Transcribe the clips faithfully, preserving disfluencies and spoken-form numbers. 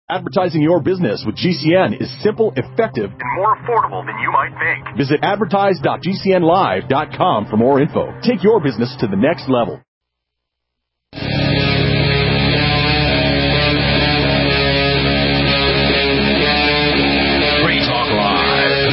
Advertising your business with G C N is simple, effective, and more affordable than you might think. Visit advertise dot g c n live dot com for more info. Take your business to the next level. Free Talk Live.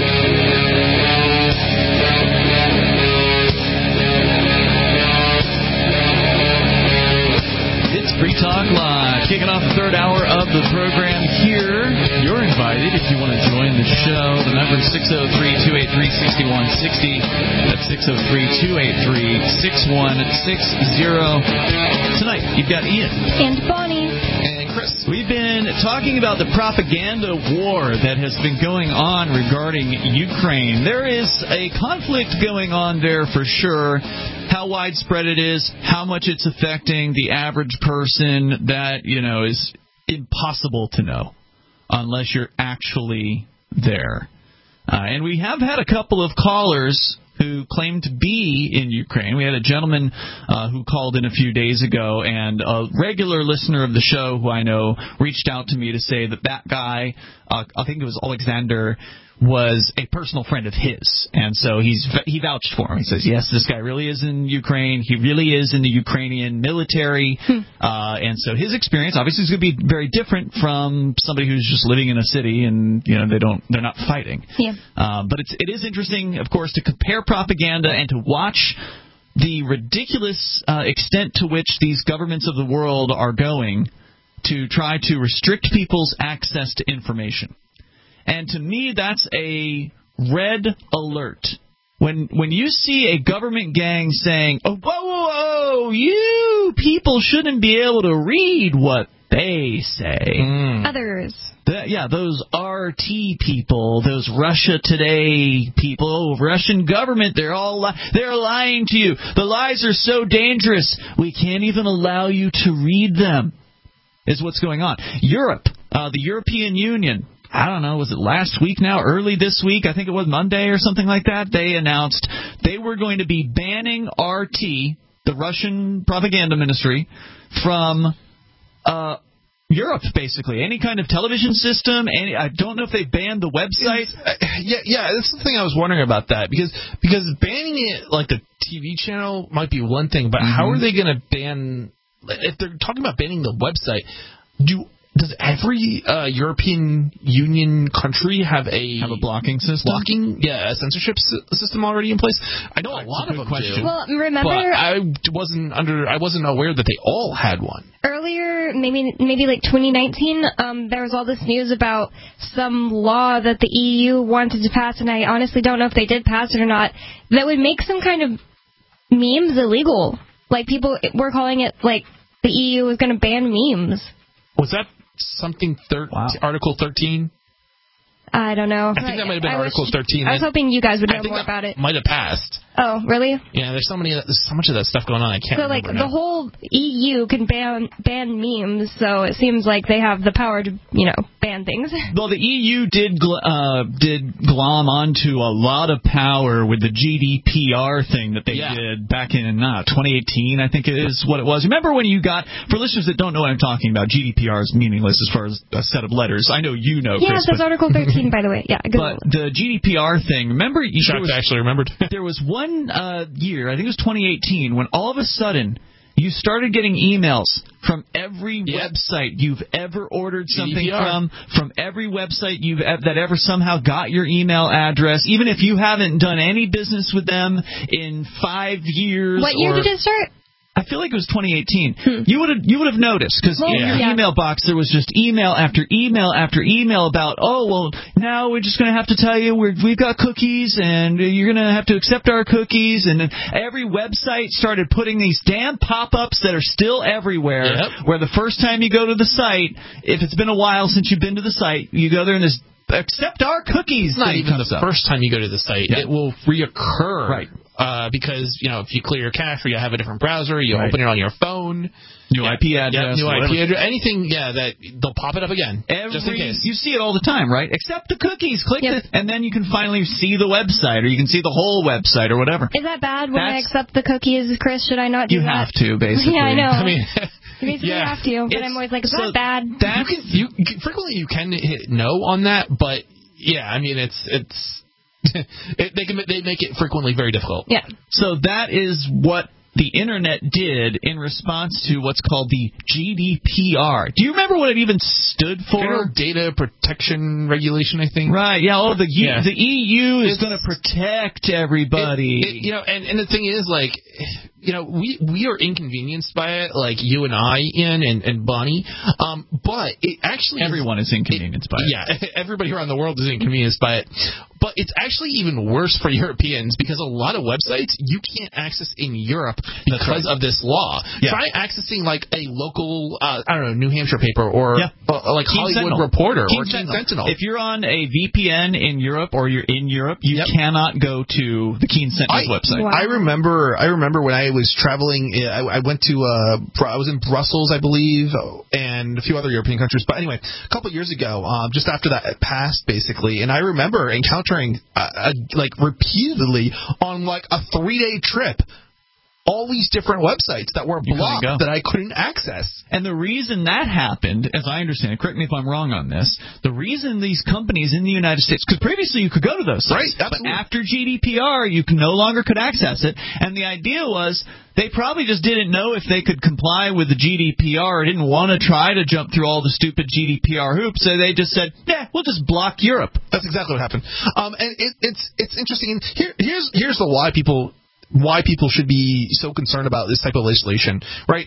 It's Free Talk Live. Kicking off the third hour of the program here. You're invited if you want to join the show. The number is six oh three, two eight three, six one six oh. That's six oh three, two eight three, six one six oh. Tonight, you've got Ian. And Bonnie. And Chris. We've been talking about the propaganda war that has been going on regarding Ukraine. There is a conflict going on there for sure. How widespread it is, how much it's affecting the average person, that, you know, is impossible to know unless you're actually there. Uh, and we have had a couple of callers who claim to be in Ukraine. We had a gentleman uh, who called in a few days ago, and a regular listener of the show who I know reached out to me to say that that guy, uh, I think it was Alexander, was a personal friend of his, and so he's he vouched for him. He says, yes, this guy really is in Ukraine. He really is in the Ukrainian military, hmm. uh, and so his experience obviously is going to be very different from somebody who's just living in a city and, you know, they don't they're not fighting. Yeah. Uh, but it's it is interesting, of course, to compare propaganda and to watch the ridiculous uh, extent to which these governments of the world are going to try to restrict people's access to information. And to me, that's a red alert. When when you see a government gang saying, oh, whoa, whoa, whoa, you people shouldn't be able to read what they say. Mm. Others. The, yeah, those R T people, those Russia Today people, Russian government, they're all li- they're lying to you. The lies are so dangerous, we can't even allow you to read them, is what's going on. Europe, uh, the European Union, I don't know, was it last week now, early this week, I think it was Monday or something like that, they announced they were going to be banning R T, the Russian propaganda ministry, from uh, Europe, basically. Any kind of television system, any, I don't know if they banned the website. Uh, yeah, yeah, that's the thing I was wondering about that, because because banning it, like the T V channel, might be one thing, but mm-hmm. how are they going to ban, if they're talking about banning the website, do... Does every uh, European Union country have a have a blocking system? Blocking, yeah, a censorship s- system already in place. I know That's a lot a of them question. do. Well, remember, but I wasn't under. I wasn't aware that they all had one. Earlier, maybe maybe like twenty nineteen, um, there was all this news about some law that the E U wanted to pass, and I honestly don't know if they did pass it or not. That would make some kind of memes illegal. Like people were calling it like the E U was going to ban memes. Was that something thir- wow. Article thirteen? I don't know. I think that might have been I Article wish, thirteen. I was hoping you guys would know more about it. Might have passed. Oh, really? Yeah, there's so many. There's so much of that stuff going on. I can't. So, like, remember the now. whole E U can ban ban memes, so it seems like they have the power to, you know, ban things. Well, the E U did gl- uh, did glom onto a lot of power with the G D P R thing that they yeah. did back in uh, twenty eighteen, I think it is what it was. Remember when you got, for listeners that don't know what I'm talking about, G D P R is meaningless as far as a set of letters. I know you know, yeah, Chris. Yeah, that's Article thirteen, by the way. Yeah, good. But the G D P R thing, remember? You Shocked was, I actually remembered. There was one uh, year, I think it was twenty eighteen, when all of a sudden you started getting emails from every yep. website you've ever ordered something G D P R. from, from every website you've ev- that ever somehow got your email address, even if you haven't done any business with them in five years. What year or, did it start? I feel like it was twenty eighteen. Hmm. You would have you would have noticed, because well, in your yeah. email box there was just email after email after email about, oh, well, now we're just going to have to tell you we're, we've got cookies and you're going to have to accept our cookies. And then every website started putting these damn pop-ups that are still everywhere, yep. where the first time you go to the site, if it's been a while since you've been to the site, you go there and there's accept our cookies. It's not even the up. first time you go to the site. Yeah. It will reoccur. Right. Uh, because, you know, if you clear your cache or you have a different browser, you right. open it on your phone. New yeah, I P address. Yeah, new whatever. I P address. Anything, yeah, that they'll pop it up again. Every, just in case. You see it all the time, right? Accept the cookies. Click yep. it, and then you can finally see the website, or you can see the whole website, or whatever. Is that bad when That's, I accept the cookies, Chris? Should I not do you that? have to, basically. Yeah, I know. I mean, You basically Yeah. have to, but It's- I'm always like, it's so not bad. You can, you, frequently you can hit no on that, but yeah, I mean, it's, it's, it, they can they make it frequently very difficult. Yeah. So that is what the internet did in response to what's called the G D P R. Do you remember what it even stood for? General Data Protection Regulation, I think. Right. Yeah. Oh, the Yeah. the E U is It's- going to protect everybody. It, it, you know, and, and the thing is, like, you know, we we are inconvenienced by it, like you and I, Ian and, and Bonnie. Um, but it actually Everyone is inconvenienced by it. Yeah, everybody around the world is inconvenienced by it. But it's actually even worse for Europeans because a lot of websites you can't access in Europe because right. of this law. Yeah. Try accessing like a local, uh, I don't know, New Hampshire paper or Yeah. uh, like Keene Hollywood Sentinel. Reporter Keene or Keene Sentinel. Sentinel. If you're on a V P N in Europe or you're in Europe, you Yep. cannot go to the Keene Sentinel's I, website. Wow. I remember. I remember when I was traveling. I, I went to. Uh, I was in Brussels, I believe, and a few other European countries. But anyway, a couple of years ago, um, just after that it passed, basically, and I remember encountering uh, uh, like repeatedly on like a three-day trip, all these different websites that were You couldn't blocked go. that I couldn't access. And the reason that happened, as I understand it, correct me if I'm wrong on this, the reason these companies in the United States, because previously you could go to those sites, Right, but absolutely. after G D P R you can no longer could access it, and the idea was they probably just didn't know if they could comply with the G D P R or didn't want to try to jump through all the stupid G D P R hoops, so they just said, yeah, we'll just block Europe. That's exactly what happened. Um, and it, it's it's interesting. And here here's here's the why people why people should be so concerned about this type of legislation, right?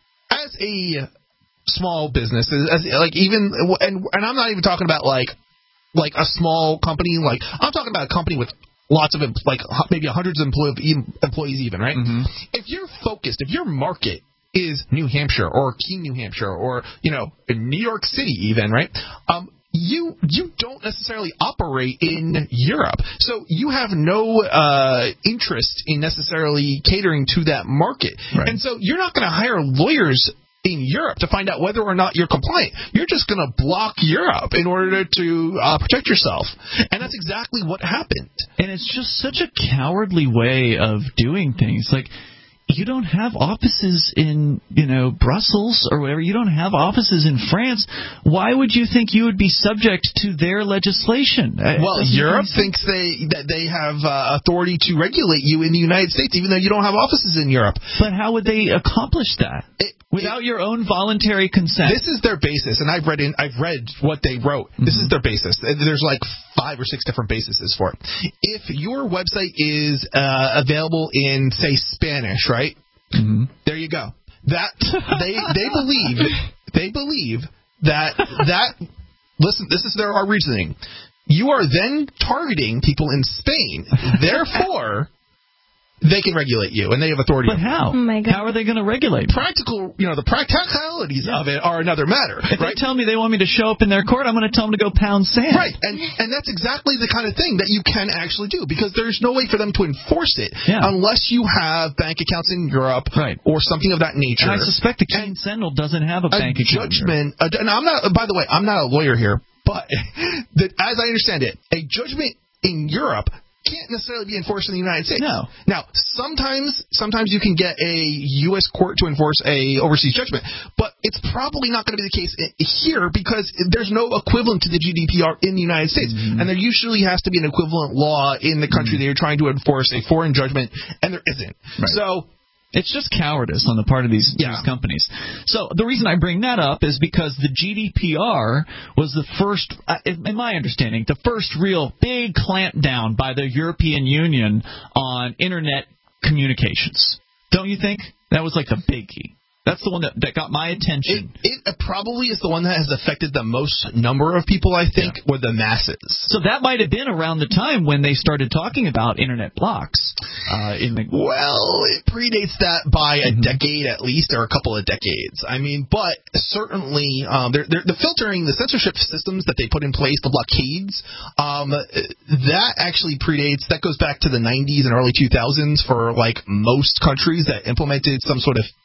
As a small business, as, like even and and I'm not even talking about like like a small company. Like I'm talking about a company with lots of empl- like hu- maybe hundreds of employees, employees even, right? Mm-hmm. If you're focused, if your market is New Hampshire or Keene, New Hampshire, or you know in New York City even, right? Um, you you don't necessarily operate in Europe, so you have no uh, interest in necessarily catering to that market, Right. and so you're not going to hire lawyers in Europe to find out whether or not you're compliant. You're just going to block Europe in order to uh, protect yourself, and that's exactly what happened. And it's just such a cowardly way of doing things. Like, you don't have offices in, you know, Brussels or whatever. You don't have offices in France. Why would you think you would be subject to their legislation? It Well, doesn't make Europe any sense. thinks they that they have uh, authority to regulate you in the United States, even though you don't have offices in Europe. But how would they accomplish that? It- Without your own voluntary consent. This is their basis, and I've read in, I've read what they wrote. This is their basis. There's like five or six different bases for it. If your website is uh, available in, say, Spanish, right? Mm-hmm. There you go. That they they believe they believe that that listen. This is their our reasoning. You are then targeting people in Spain. Therefore, they can regulate you, and they have authority. But how? Oh, my God. How are they going to regulate me? Practical, you know, the practicalities of it are another matter, If right? they tell me they want me to show up in their court, I'm going to tell them to go pound sand. Right, and and that's exactly the kind of thing that you can actually do, because there's no way for them to enforce it Yeah. unless you have bank accounts in Europe, Right. or something of that nature. And I suspect the Keene Sentinel doesn't have a, a bank account. judgment, a, and I'm not. By the way, I'm not a lawyer here, but that, as I understand it, a judgment in Europe can't necessarily be enforced in the United States. No. Now, sometimes, sometimes you can get a U S court to enforce a overseas judgment, but it's probably not going to be the case i- here because there's no equivalent to the G D P R in the United States, Mm-hmm. and there usually has to be an equivalent law in the country that you're trying to enforce a foreign judgment, and there isn't. Right. So. It's just cowardice on the part of these, Yeah. these companies. So the reason I bring that up is because the G D P R was the first, uh, in my understanding, the first real big clampdown by the European Union on Internet communications. Don't you think? That was like the biggie. That's the one that, that got my It, attention. it probably is the one that has affected the most number of people, I think, or the masses. So that might have been around the time when they started talking about Internet blocks. Uh, in the Well, it predates that by a Mhm. decade at least, or a couple of decades. I mean, but certainly um, they're, they're, the filtering, the censorship systems that they put in place, the blockades, um, that actually predates, that goes back to the nineties and early two thousands for like most countries that implemented some sort of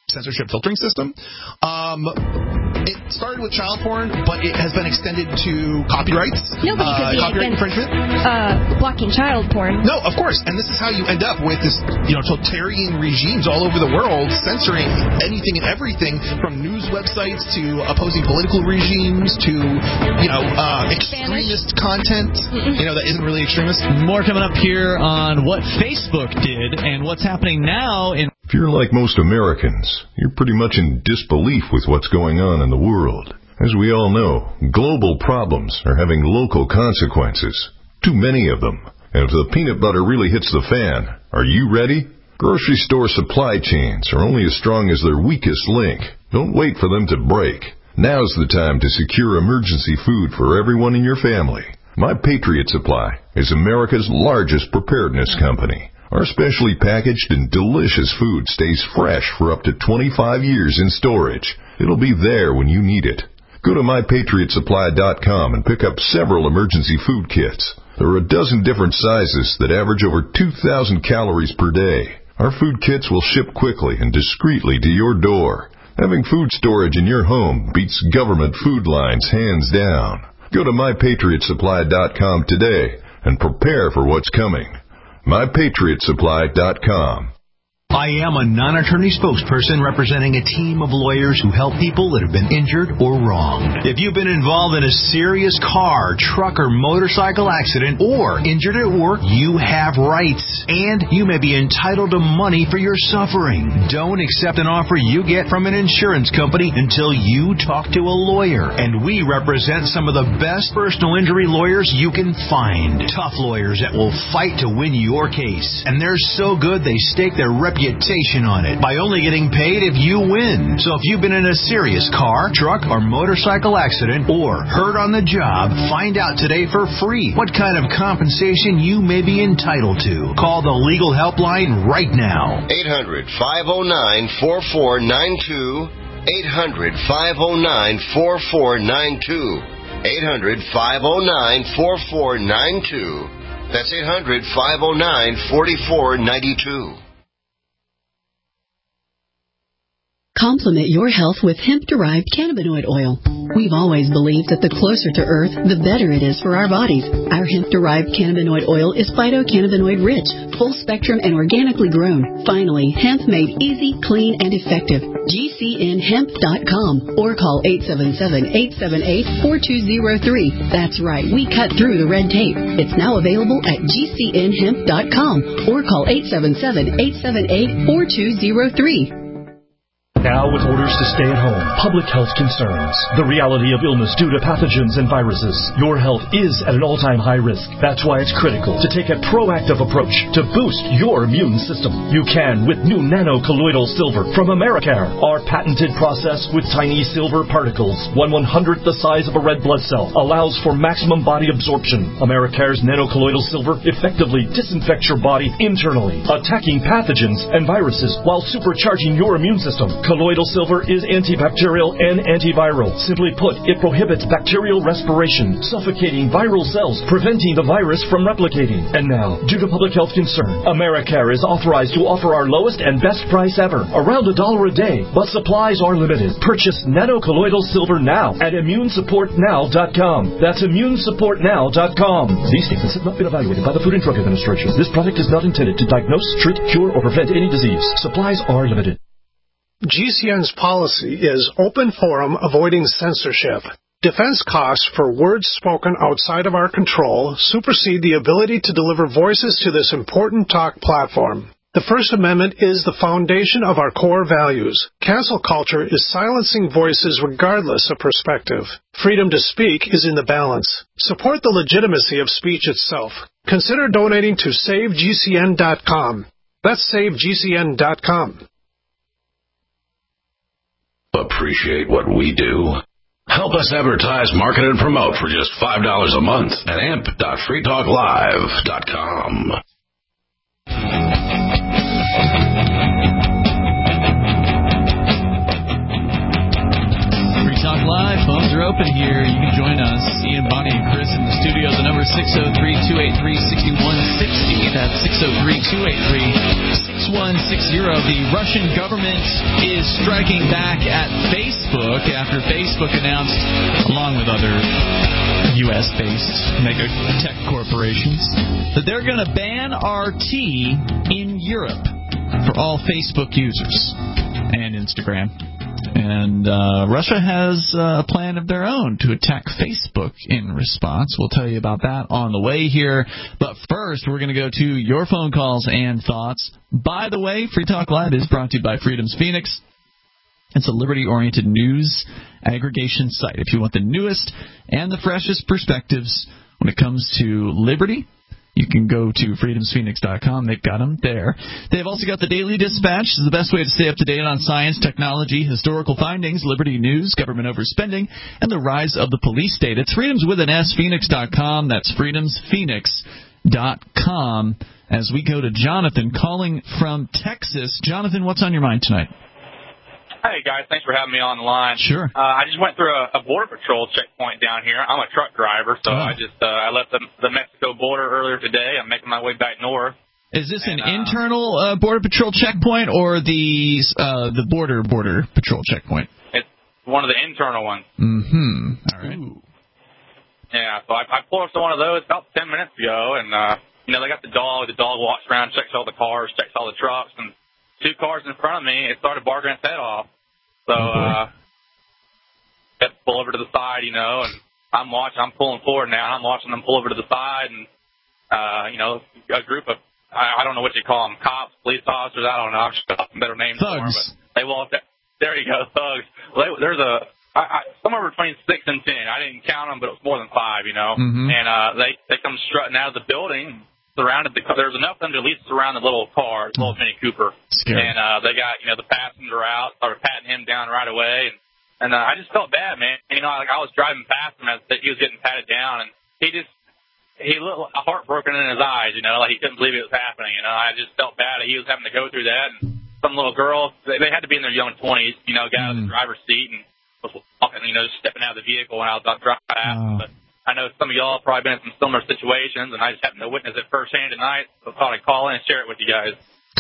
censorship filtering system. Um, it started with child porn, but it has been extended to copyrights. No, but uh, copyright infringement. Uh, blocking child porn. No, of course, and this is how you end up with this, you know, totalitarian regimes all over the world censoring anything and everything, from news websites to opposing political regimes to, you know, uh, extremist content. Mm-mm. You know, that isn't really extremist. More coming up here on what Facebook did and what's happening now in. If you're like most Americans, you're pretty much in disbelief with what's going on in the world. As we all know, global problems are having local consequences. Too many of them. And if the peanut butter really hits the fan, are you ready? Grocery store supply chains are only as strong as their weakest link. Don't wait for them to break. Now's the time to secure emergency food for everyone in your family. My Patriot Supply is America's largest preparedness company. Our specially packaged and delicious food stays fresh for up to twenty-five years in storage. It'll be there when you need it. Go to my patriot supply dot com and pick up several emergency food kits. There are a dozen different sizes that average over two thousand calories per day. Our food kits will ship quickly and discreetly to your door. Having food storage in your home beats government food lines hands down. Go to my patriot supply dot com today and prepare for what's coming. my patriot supply dot com. I am a non-attorney spokesperson representing a team of lawyers who help people that have been injured or wronged. If you've been involved in a serious car, truck, or motorcycle accident or injured at work, you have rights, and you may be entitled to money for your suffering. Don't accept an offer you get from an insurance company until you talk to a lawyer. And we represent some of the best personal injury lawyers you can find. Tough lawyers that will fight to win your case. And they're so good they stake their reputation on it by only getting paid if you win. So if you've been in a serious car, truck, or motorcycle accident or hurt on the job, find out today for free what kind of compensation you may be entitled to. Call the legal helpline right now. eight hundred, five oh nine, four four nine two. eight hundred, five oh nine, four four nine two. eight hundred, five oh nine, four four nine two. That's eight hundred, five oh nine, four four nine two. Complement your health with hemp-derived cannabinoid oil. We've always believed that the closer to Earth, the better it is for our bodies. Our hemp-derived cannabinoid oil is phytocannabinoid-rich, full-spectrum, and organically grown. Finally, hemp made easy, clean, and effective. G C N hemp dot com or call eight seven seven, eight seven eight, four two zero three. That's right, we cut through the red tape. It's now available at G C N hemp dot com or call eight seven seven, eight seven eight, four two zero three. Now with orders to stay at home, public health concerns, the reality of illness due to pathogens and viruses, your health is at an all-time high risk. That's why it's critical to take a proactive approach to boost your immune system. You can with new nano-colloidal silver from Americare. Our patented process with tiny silver particles, one one-hundredth the size of a red blood cell, allows for maximum body absorption. Americare's nano-colloidal silver effectively disinfects your body internally, attacking pathogens and viruses while supercharging your immune system. Colloidal silver is antibacterial and antiviral. Simply put, it prohibits bacterial respiration, suffocating viral cells, preventing the virus from replicating. And now, due to public health concern, Americare is authorized to offer our lowest and best price ever, around a dollar a day, but supplies are limited. Purchase nano-colloidal silver now at immune support now dot com. That's immune support now dot com. These statements have not been evaluated by the Food and Drug Administration. This product is not intended to diagnose, treat, cure, or prevent any disease. Supplies are limited. G C N's policy is open forum, avoiding censorship. Defense costs for words spoken outside of our control supersede the ability to deliver voices to this important talk platform. The First Amendment is the foundation of our core values. Cancel culture is silencing voices regardless of perspective. Freedom to speak is in the balance. Support the legitimacy of speech itself. Consider donating to save G C N dot com. That's save G C N dot com. Appreciate what we do? Help us advertise, market, and promote for just five dollars a month at amp dot free talk live dot com. Free Talk Live, phones are are open here. You can join us, Ian, Bonnie, and Chris in the studio. The number is six oh three, two eight three, six one six oh. That's six oh three, two eight three, six one six oh. The Russian government is striking back at Facebook after Facebook announced, along with other U S-based mega tech corporations, that they're going to ban R T in Europe for all Facebook users and Instagram. And uh, Russia has uh, a plan of their own to attack Facebook in response. We'll tell you about that on the way here. But first, we're going to go to your phone calls and thoughts. By the way, Free Talk Live is brought to you by Freedom's Phoenix. It's a liberty-oriented news aggregation site. If you want the newest and the freshest perspectives when it comes to liberty, you can go to freedoms phoenix dot com. They've got them there. They've also got the Daily Dispatch. This is the best way to stay up to date on science, technology, historical findings, liberty news, government overspending, and the rise of the police state. It's freedoms with an S, phoenix dot com. That's freedoms phoenix dot com. As we go to Jonathan calling from Texas. Jonathan, what's on your mind tonight? Hey, guys. Thanks for having me on the line. Sure. Uh, I just went through a, a Border Patrol checkpoint down here. I'm a truck driver, so oh. I just uh, I left the, the Mexico border earlier today. I'm making my way back north. Is this and, an uh, internal uh, Border Patrol checkpoint or the uh, the border Border Patrol checkpoint? It's one of the internal ones. Mm-hmm. All right. Ooh. Yeah, so I, I pulled up to one of those about ten minutes ago, and, uh, you know, they got the dog. The dog walks around, checks all the cars, checks all the trucks, and two cars in front of me, it started barking its head off. So, uh, I had to pull over to the side, you know, and I'm watching, I'm pulling forward now, I'm watching them pull over to the side, and, uh, you know, a group of, I, I don't know what you call them, cops, police officers, I don't know, I've got some better names thugs. for them, but they walked, there you go, thugs. Well, they, there's a, I, I, somewhere between six and ten, I didn't count them, but it was more than five, you know, mm-hmm. and, uh, they, they come strutting out of the building, surrounded the car. There was enough of them to at least surround the little car, the little Mini Cooper. Scary. And uh, they got, you know, the passenger out, started patting him down right away. And, and uh, I just felt bad, man. And, you know, like I was driving past him as he was getting patted down, and he just, he looked heartbroken in his eyes, you know, like he couldn't believe it was happening. You know, I just felt bad that he was having to go through that. And some little girl, they, they had to be in their young twenties, you know, got out of the driver's seat and was walking, you know, just stepping out of the vehicle when I was driving past. Oh. But I know some of y'all have probably been in some similar situations, and I just happened to witness it firsthand tonight, so I thought I'd call in and share it with you guys.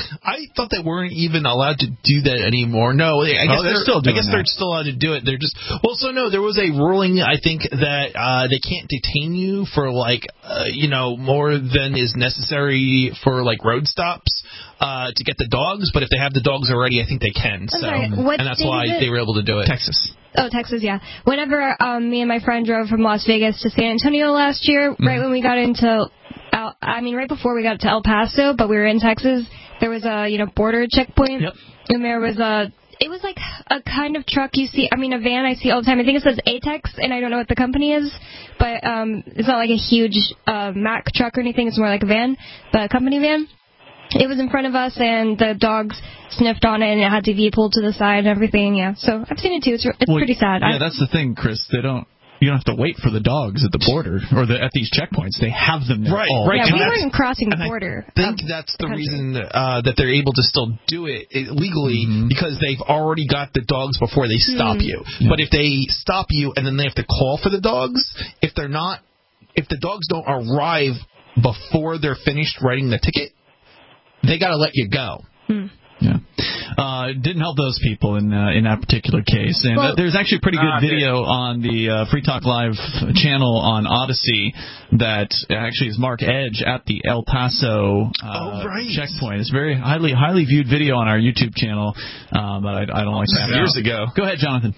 I thought they weren't even allowed to do that anymore. No, I guess oh, they're, they're still doing I guess that. they're still allowed to do it. They're just well, so no, there was a ruling I think that uh, they can't detain you for like uh, you know more than is necessary for like road stops uh, to get the dogs. But if they have the dogs already, I think they can. So What and that's state why is it? they were able to do it. Texas. Oh, Texas, yeah. Whenever um, me and my friend drove from Las Vegas to San Antonio last year, mm. right when we got into, El, I mean, right before we got to El Paso, but we were in Texas, there was a, you know, border checkpoint, yep. and there was a, it was like a kind of truck you see, I mean, a van I see all the time. I think it says A-Tex, and I don't know what the company is, but um, it's not like a huge uh, Mack truck or anything. It's more like a van, but a company van. It was in front of us, and the dogs sniffed on it, and it had to be pulled to the side and everything. Yeah, so I've seen it too. It's it's well, pretty sad. Yeah, I, that's the thing, Chris. They don't. You don't have to wait for the dogs at the border or the, at these checkpoints. They have them there. Right, all right. Yeah, we That's, weren't crossing the border. I think that's the, the reason uh, that they're able to still do it legally mm-hmm. because they've already got the dogs before they stop mm. you. Yeah. But if they stop you and then they have to call for the dogs, if they're not, if the dogs don't arrive before they're finished writing the ticket, they got to let you go. Hmm. Yeah. Uh, it didn't help those people in uh, in that particular case. And well, uh, there's actually a pretty good uh, video on the uh, Free Talk Live channel on Odyssey that actually is Mark Edge at the El Paso uh, oh, right. checkpoint. It's a very highly highly viewed video on our YouTube channel, uh, but I, I don't like to have years ago. Go ahead, Jonathan.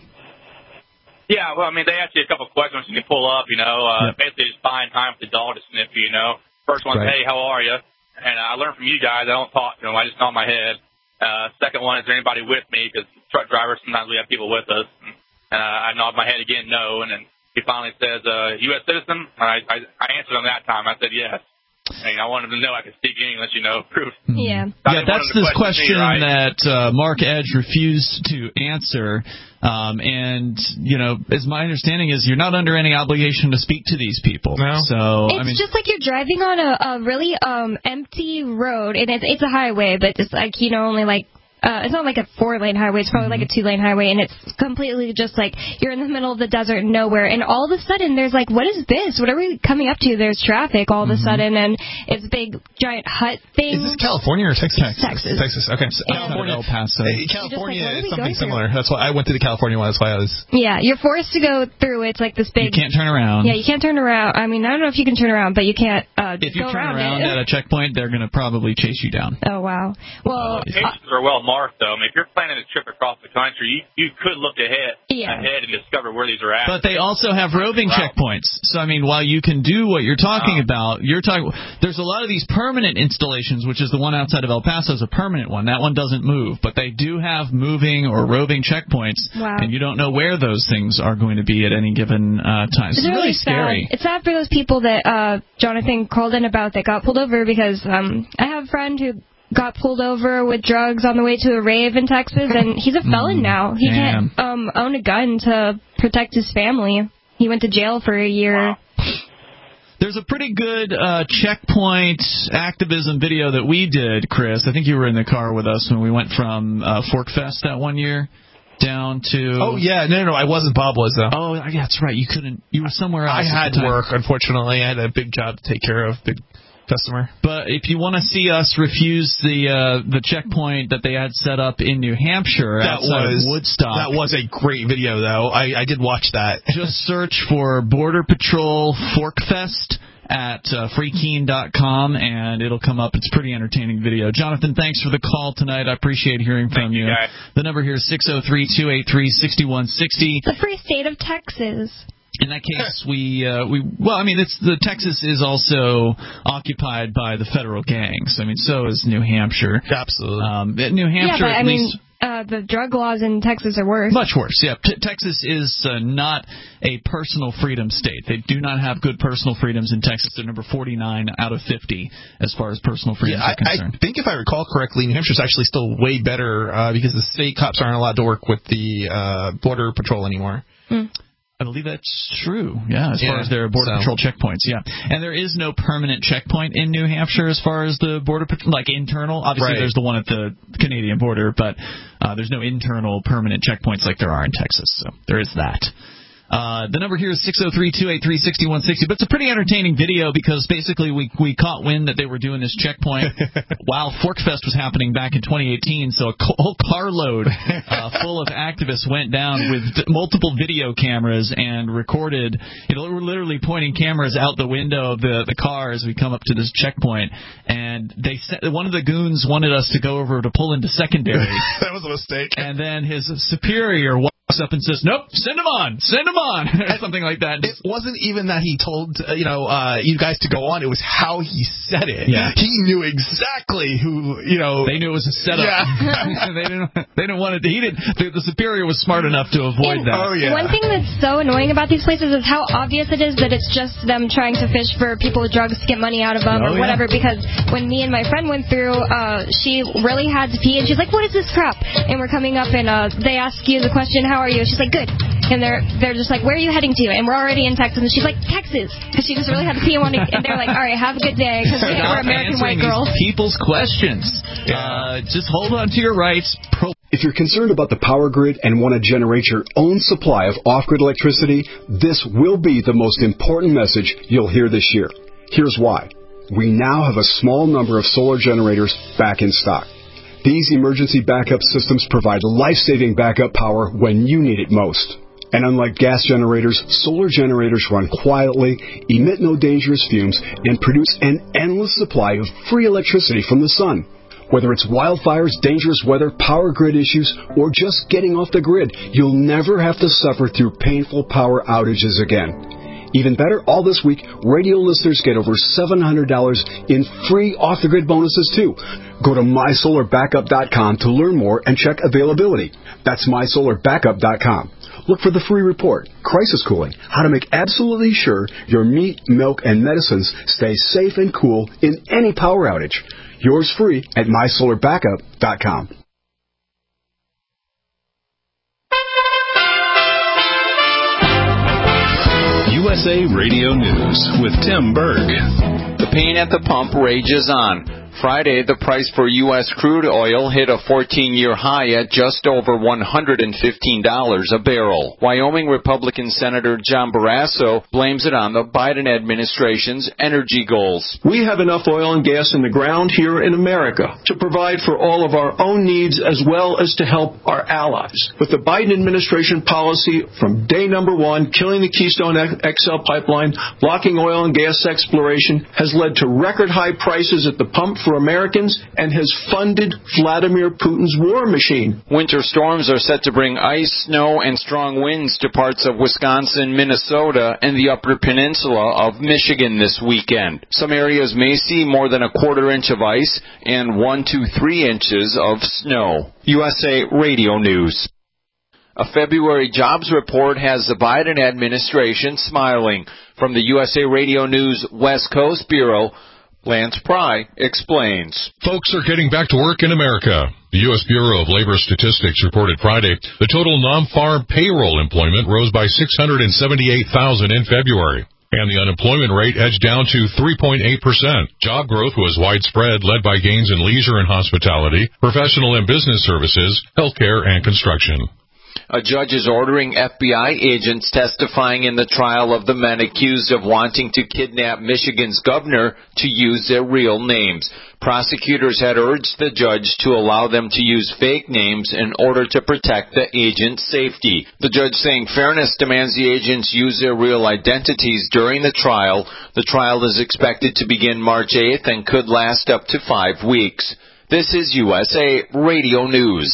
Yeah, well, I mean, they asked you a couple of questions you can pull up, you know, uh, yep. basically just buying time for the dog to sniff you, you know. First one's, right. hey, how are you? And I learned from you guys, I don't talk to them, I just nod my head. Uh, second one, is there anybody with me? Because truck drivers, sometimes we have people with us. And uh, I nod my head again, no. And then he finally says, uh, U S citizen? And I, I, I answered on that time. I said yes. And I wanted to know I could speak English, you know, proof. Yeah. Yeah, that's this question me, right? that uh, Mark Edge refused to answer. Um, and, you know, as my understanding is, you're not under any obligation to speak to these people. No. So, it's I mean, just like you're driving on a, a really um, empty road, and it's, it's a highway, but it's like, you know, only like uh, it's not like a four-lane highway. It's probably mm-hmm. like a two-lane highway, and it's completely just like you're in the middle of the desert, nowhere, and all of a sudden there's like, what is this? What are we coming up to? There's traffic all of a mm-hmm. sudden, and it's a big giant hut thing. Is this California or Texas? Texas. Texas. Okay. So California. El Paso. Hey, California like, is something similar. That's why I went to the California one. That's why I was. Yeah, you're forced to go through. It's like this big. You can't turn around. Yeah, you can't turn around. I mean, I don't know if you can turn around, but you can't. Uh, if you go turn around, around it. at a checkpoint, they're going to probably chase you down. Oh wow. Well, uh, locations are well marked though. I mean, if you're planning a trip across the country, you you could look ahead yeah. ahead and discover where these are at. But they also have roving wow. checkpoints. So I mean, while you can do what you're talking wow. about, you're talking. There's a lot of these permanent installations, which is the one outside of El Paso is a permanent one. That one doesn't move, but they do have moving or roving checkpoints, wow. and you don't know where those things are going to be at any given uh, time. So it's, it's really, really scary. Sad. It's sad for those people that uh, Jonathan called in about that got pulled over because um, I have a friend who got pulled over with drugs on the way to a rave in Texas, and he's a felon now. He Damn. can't um, own a gun to protect his family. He went to jail for a year. Wow. There's a pretty good uh, checkpoint activism video that we did, Chris. I think you were in the car with us when we went from uh, Fork Fest that one year down to... Oh, yeah. No, no, no. I wasn't. Bob was, though. Oh, yeah, that's right. You couldn't... You were somewhere else. I had work, unfortunately. I had a big job to take care of, big customer. But if you want to see us refuse the uh, the checkpoint that they had set up in New Hampshire that outside was, of Woodstock... That was a great video, though. I, I did watch that. Just search for Border Patrol Fork Fest at uh, free keene dot com, and it'll come up. It's a pretty entertaining video. Jonathan, thanks for the call tonight. I appreciate hearing from Thank you. Guys. The number here is six oh three, two eight three, six one six oh. The free state of Texas. In that case, we uh, we well, I mean, it's the Texas is also occupied by the federal gangs. I mean, so is New Hampshire. Absolutely. Um, New Hampshire, yeah, but, at I least. Mean, Uh, the drug laws in Texas are worse. Much worse, yeah. T- Texas is uh, not a personal freedom state. They do not have good personal freedoms in Texas. They're number forty-nine out of fifty as far as personal freedoms yeah, are concerned. I, I think if I recall correctly, New Hampshire's actually still way better uh, because the state cops aren't allowed to work with the uh, Border Patrol anymore. Hmm. I believe that's true, yeah, as yeah, far as their Border so. Patrol checkpoints, yeah. And there is no permanent checkpoint in New Hampshire as far as the Border Patrol, like internal. Obviously, right. there's the one at the Canadian border, but uh, there's no internal permanent checkpoints like there are in Texas, so there is that. Uh, the number here is six oh three, two eight three, six one six oh, but it's a pretty entertaining video because basically we we caught wind that they were doing this checkpoint while Forkfest was happening back in twenty eighteen, so a whole carload uh, full of activists went down with multiple video cameras and recorded, you know, we're literally pointing cameras out the window of the, the car as we come up to this checkpoint, and they one of the goons wanted us to go over to pull into secondary. That was a mistake. And then his superior walks up and says, nope, send him on, send him on, or something like that. It wasn't even that he told, uh, you know, uh, you guys to go on. It was how he said it. Yeah. He knew exactly who, you know. They knew it was a setup. Yeah. they didn't They didn't want it to, he didn't, the, the superior was smart enough to avoid and that. Oh, yeah. One thing that's so annoying about these places is how obvious it is that it's just them trying to fish for people with drugs to get money out of them oh, or whatever, yeah. because when me and my friend went through, uh, she really had to pee, and she's like, what is this crap? And we're coming up, and uh, they ask you the question, how are you? She's like, good. And they're they're just like, where are you heading to? And we're already in Texas. And she's like, Texas. Because she just really had to pee and wanted, and they're like, all right, have a good day. Because we're American white girls. People's questions. Yeah. Uh, just hold on to your rights. Pro- if you're concerned about the power grid and want to generate your own supply of off-grid electricity, this will be the most important message you'll hear this year. Here's why. We now have a small number of solar generators back in stock. These emergency backup systems provide life-saving backup power when you need it most. And unlike gas generators, solar generators run quietly, emit no dangerous fumes, and produce an endless supply of free electricity from the sun. Whether it's wildfires, dangerous weather, power grid issues, or just getting off the grid, you'll never have to suffer through painful power outages again. Even better, all this week, radio listeners get over seven hundred dollars in free off-the-grid bonuses, too. Go to my solar backup dot com to learn more and check availability. That's my solar backup dot com. Look for the free report, Crisis Cooling, how to make absolutely sure your meat, milk, and medicines stay safe and cool in any power outage. Yours free at my solar backup dot com. U S A Radio News with Tim Berg. The pain at the pump rages on. Friday, the price for U S crude oil hit a fourteen-year high at just over one hundred fifteen dollars a barrel. Wyoming Republican Senator John Barrasso blames it on the Biden administration's energy goals. We have enough oil and gas in the ground here in America to provide for all of our own needs as well as to help our allies. But the Biden administration policy from day number one, killing the Keystone X L pipeline, blocking oil and gas exploration, has led to record high prices at the pump for Americans and has funded Vladimir Putin's war machine. Winter storms are set to bring ice, snow, and strong winds to parts of Wisconsin, Minnesota, and the Upper Peninsula of Michigan this weekend. Some areas may see more than a quarter inch of ice and one to three inches of snow. U S A Radio News. A February jobs report has the Biden administration smiling. From the U S A Radio News West Coast Bureau, Lance Pry explains. Folks are getting back to work in America. The U S Bureau of Labor Statistics reported Friday the total non-farm payroll employment rose by six hundred seventy-eight thousand in February, and the unemployment rate edged down to three point eight percent. Job growth was widespread, led by gains in leisure and hospitality, professional and business services, healthcare, and construction. A judge is ordering F B I agents testifying in the trial of the men accused of wanting to kidnap Michigan's governor to use their real names. Prosecutors had urged the judge to allow them to use fake names in order to protect the agent's safety. The judge saying fairness demands the agents use their real identities during the trial. The trial is expected to begin March eighth and could last up to five weeks. This is U S A Radio News.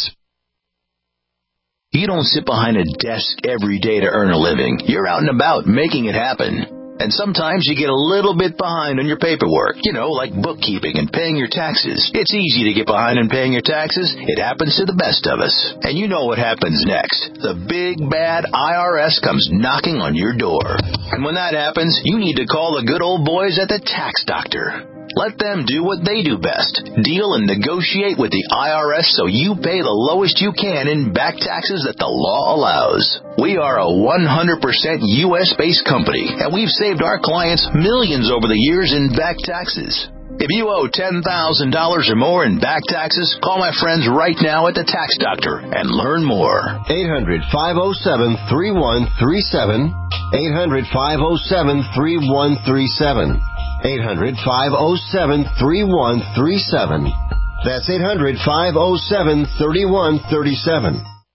You don't sit behind a desk every day to earn a living. You're out and about making it happen. And sometimes you get a little bit behind on your paperwork, you know, like bookkeeping and paying your taxes. It's easy to get behind on paying your taxes. It happens to the best of us. And you know what happens next. The big, bad I R S comes knocking on your door. And when that happens, you need to call the good old boys at the Tax Doctor. Let them do what they do best. Deal and negotiate with the I R S so you pay the lowest you can in back taxes that the law allows. We are a one hundred percent U S-based company, and we've saved our clients millions over the years in back taxes. If you owe ten thousand dollars or more in back taxes, call my friends right now at the Tax Doctor and learn more. eight hundred, five oh seven, three one three seven. eight hundred, five oh seven, three one three seven. eight hundred, five oh seven, three one three seven. That's eight hundred, five oh seven, three one three seven.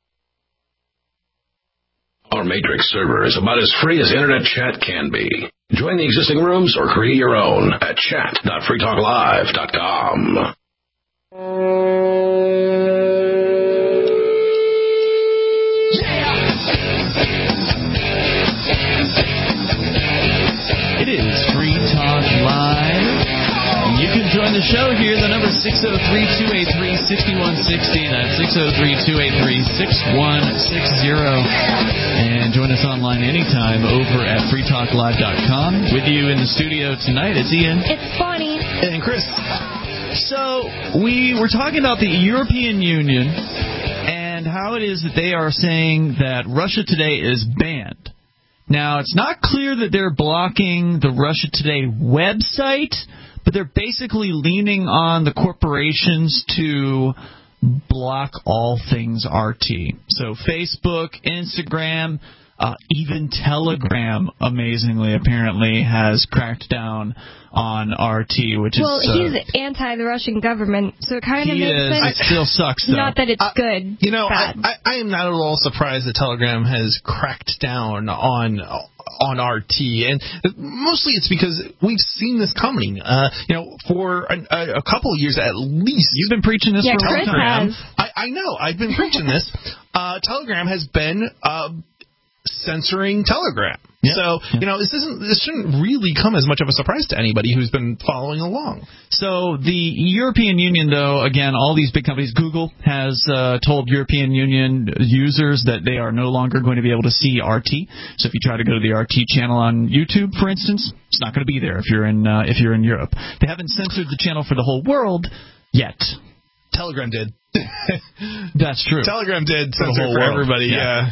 Our Matrix server is about as free as internet chat can be. Join the existing rooms or create your own at chat dot free talk live dot com. It is Free Talk Live. You can join the show here. The number is six oh three, two eight three, six one six oh. That's six oh three, two eight three, six one six oh. And join us online anytime over at free talk live dot com. With you in the studio tonight, it's Ian. It's Bonnie. And Chris. So, we were talking about the European Union and how it is that they are saying that Russia Today is banned. Now, it's not clear that they're blocking the Russia Today website, but they're basically leaning on the corporations to block all things R T. So Facebook, Instagram, uh, even Telegram, amazingly, apparently, has cracked down on R T, which well, is... Well, uh, he's anti-the Russian government, so it kind of he makes is. sense. It still sucks, though. Not that it's uh, good. You know, I, bad. I, I am not at all surprised that Telegram has cracked down on... on R T, and mostly it's because we've seen this coming. Uh, you know, for a, a couple of years at least. You've been preaching this yeah, for a long time. I, I know. I've been preaching this. Uh, Telegram has been uh, censoring Telegram. Yep. So, you know, this isn't this shouldn't really come as much of a surprise to anybody who's been following along. So the European Union, though, again, all these big companies, Google has uh, told European Union users that they are no longer going to be able to see R T. So if you try to go to the R T channel on YouTube, for instance, it's not going to be there if you're in uh, if you're in Europe. They haven't censored the channel for the whole world yet. Telegram did. That's true. Telegram did for censor the whole for world. everybody. Yeah. yeah.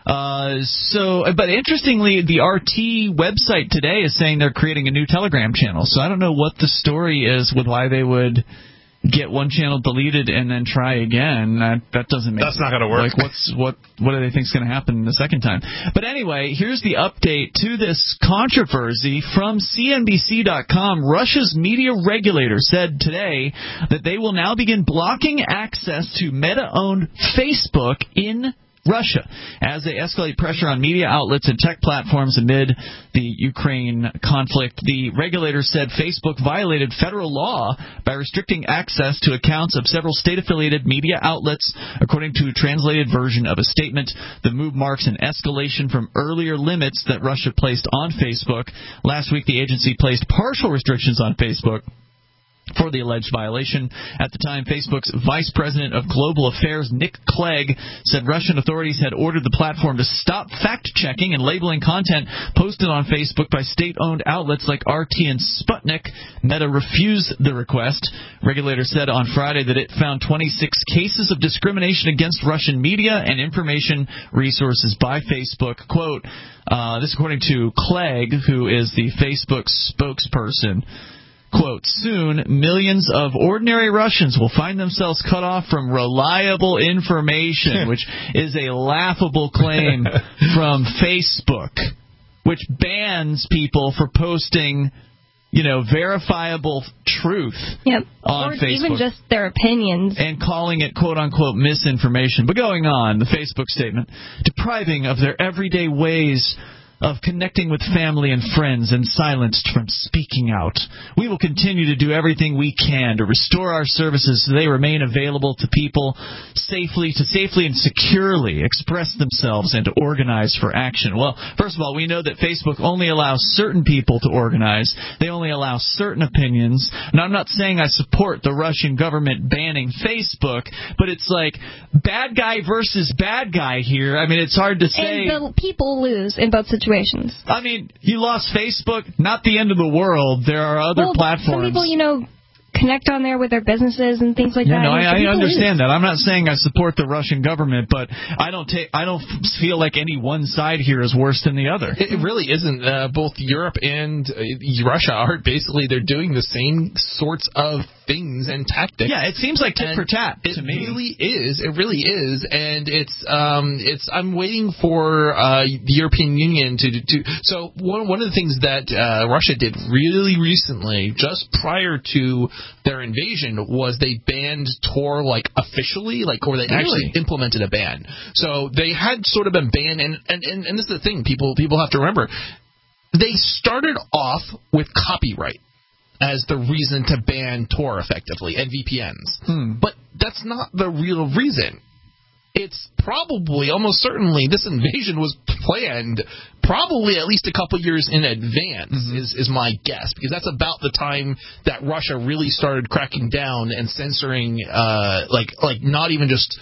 Uh, so, but interestingly, the R T website today is saying they're creating a new Telegram channel. So I don't know what the story is with why they would get one channel deleted and then try again. That that doesn't make That's not going to work. Like, what's what what do they think is going to happen the second time? But anyway, here's the update to this controversy from C N B C dot com. Russia's media regulator said today that they will now begin blocking access to Meta-owned Facebook in Russia as they escalate pressure on media outlets and tech platforms amid the Ukraine conflict. The regulator said Facebook violated federal law by restricting access to accounts of several state-affiliated media outlets, according to a translated version of a statement. The move marks an escalation from earlier limits that Russia placed on Facebook. Last week, the agency placed partial restrictions on Facebook for the alleged violation. At the time, Facebook's Vice President of Global Affairs, Nick Clegg, said Russian authorities had ordered the platform to stop fact-checking and labeling content posted on Facebook by state-owned outlets like R T and Sputnik. Meta refused the request. Regulators said on Friday that it found twenty-six cases of discrimination against Russian media and information resources by Facebook. Quote, uh, this according to Clegg, who is the Facebook spokesperson. Quote, soon, millions of ordinary Russians will find themselves cut off from reliable information, which is a laughable claim from Facebook, which bans people for posting, you know, verifiable truth yep. on or Facebook. Even just their opinions. And calling it, quote-unquote, misinformation. But going on, the Facebook statement, depriving of their everyday ways of connecting with family and friends and silenced from speaking out. We will continue to do everything we can to restore our services so they remain available to people safely, to safely and securely express themselves and to organize for action. Well, first of all, we know that Facebook only allows certain people to organize. They only allow certain opinions. And I'm not saying I support the Russian government banning Facebook, but it's like bad guy versus bad guy here. I mean, it's hard to say. And the people lose in both situations. I mean, you lost Facebook, not the end of the world. There are other well, platforms. Some people, you know, connect on there with their businesses and things like yeah, that. No, I, I understand lose. that. I'm not saying I support the Russian government, but I don't take. I don't feel like any one side here is worse than the other. It really isn't. Uh, both Europe and uh, Russia are basically they're doing the same sorts of things and tactics. Yeah, it seems like tit and for tat to it me. It really is. It really is, and it's um it's. I'm waiting for uh, the European Union to do. So one one of the things that uh, Russia did really recently, just prior to their invasion, was they banned Tor like officially, like or they really? actually implemented a ban. So they had sort of been banned, and and, and, and this is the thing people people have to remember. They started off with copyright as the reason to ban Tor effectively and V P Ns. Hmm. But that's not the real reason. It's probably, almost certainly, this invasion was planned probably at least a couple years in advance, mm-hmm. is, is my guess, because that's about the time that Russia really started cracking down and censoring, uh, like, like not even just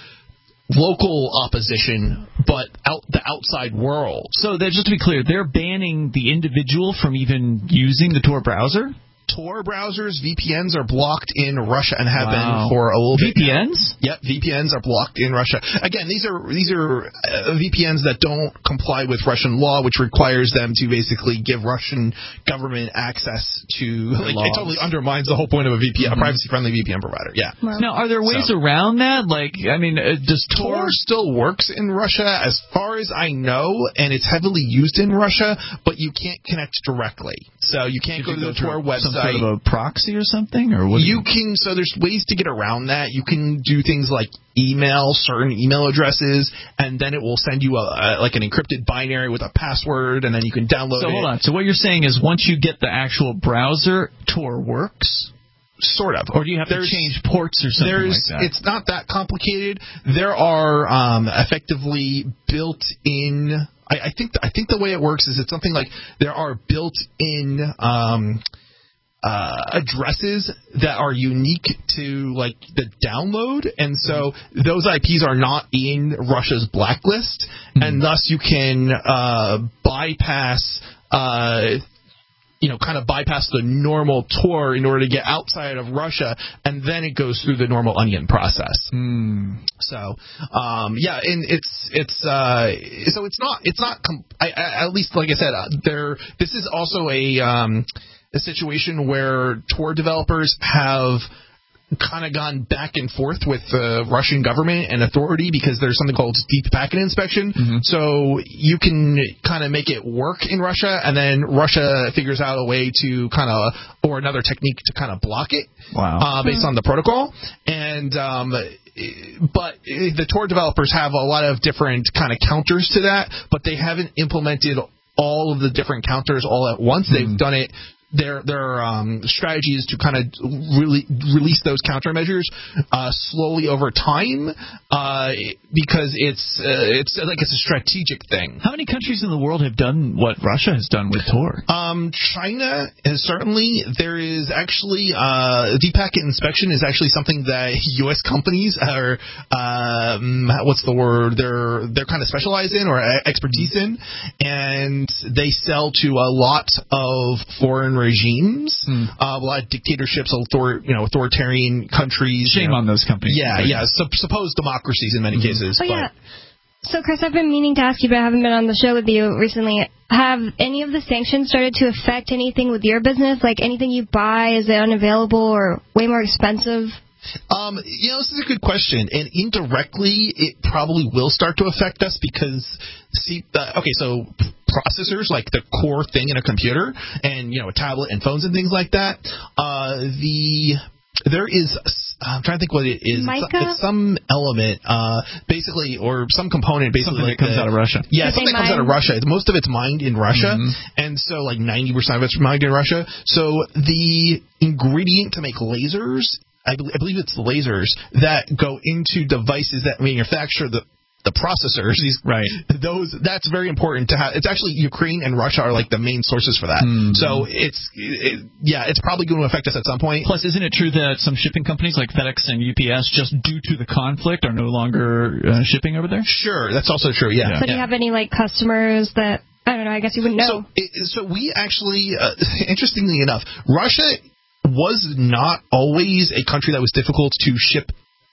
local opposition, but out the outside world. So that, just to be clear, they're banning the individual from even using the Tor browser? Tor browsers, V P Ns are blocked in Russia and have wow. been for a little bit. V P Ns? Now. Yep, V P Ns are blocked in Russia. Again, these are these are uh, V P Ns that don't comply with Russian law, which requires them to basically give Russian government access to. Like, it totally undermines the whole point of a V P N, mm-hmm. a privacy-friendly V P N provider. Yeah. Wow. Now, are there ways so, around that? Like, I mean, uh, does Tor Tor still works in Russia, as far as I know, and it's heavily used in Russia, but you can't connect directly. So you can't go to the Tor website. Some sort of a proxy or something, or what? You can. So there's ways to get around that. You can do things like email certain email addresses, and then it will send you a, a like an encrypted binary with a password, and then you can download it. So hold on. So what you're saying is, once you get the actual browser, Tor works. Sort of. Or do you have there's, to change ports or something there's, like that? It's not that complicated. There are um, effectively built-in. I, I think. I think the way it works is it's something like there are built-in um, uh, addresses that are unique to like the download, and so those I Ps are not in Russia's blacklist, mm-hmm. and thus you can uh, bypass. Uh, you know, kind of bypass the normal tour in order to get outside of Russia, and then it goes through the normal onion process. Mm. So, um, yeah, and it's it's uh, so it's not it's not com- I, I, at least like I said, uh, there. This is also a um, a situation where tour developers have kind of gone back and forth with the Russian government and authority because there's something called deep packet inspection. Mm-hmm. So you can kind of make it work in Russia, and then Russia figures out a way to kind of, or another technique to kind of block it. Wow. Uh, based on the protocol. And, um, but the tour developers have a lot of different kind of counters to that, but they haven't implemented all of the different counters all at once. Mm-hmm. They've done it. Their their um, strategy is to kind of really release those countermeasures uh, slowly over time uh, because it's uh, it's like it's a strategic thing. How many countries in the world have done what Russia has done with Tor? Um, China is certainly. There is actually uh, deep packet inspection is actually something that U S companies are um, what's the word they're they're kind of specialized in or expertise in, and they sell to a lot of foreign regimes, hmm. uh, a lot of dictatorships, author, you know, authoritarian countries. Shame you know. on those companies. Yeah, right. yeah, sup- supposed democracies in many mm-hmm. cases. Oh, but. yeah. So, Chris, I've been meaning to ask you, but I haven't been on the show with you recently. Have any of the sanctions started to affect anything with your business? Like anything you buy, is it unavailable or way more expensive? Um, you know, this is a good question, and indirectly, it probably will start to affect us because, see, uh, okay, so processors, like the core thing in a computer, and you know, a tablet and phones and things like that. Uh, the there is, I'm trying to think what it is. Mica? It's, it's some element, uh, basically, or some component, basically, something like that comes the, out of Russia. Yeah, that something that comes out of Russia. Most of it's mined in Russia, mm-hmm. and so like ninety percent of it's mined in Russia. So the ingredient to make lasers. I believe, I believe it's lasers that go into devices that manufacture the the processors. These right. Those that's very important to have. It's actually Ukraine and Russia are like the main sources for that. Mm-hmm. So it's it, yeah, it's probably going to affect us at some point. Plus, isn't it true that some shipping companies like FedEx and U P S, just due to the conflict, are no longer uh, shipping over there? Sure, that's also true. Yeah. So yeah. do you have any like customers that I don't know? I guess you wouldn't know. So, it, so we actually, uh, interestingly enough, Russia was not always a country that was difficult to ship